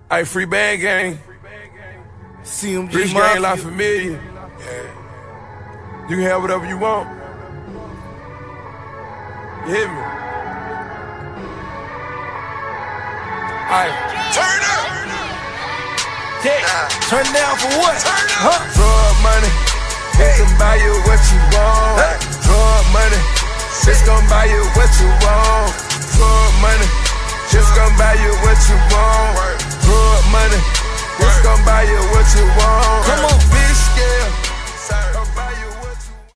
Hey, free band gang. CMG Rich gang, La Familia. You can have whatever you want. You hear me? Hey, Turn up. Turn down for what? Turn up. drug money. It can buy you what you want. Drug money. It's gon' buy you what you want. Drug money. Just gon' buy you what you want. Drug money. It's gon' buy you what you want. Come on. Big scale.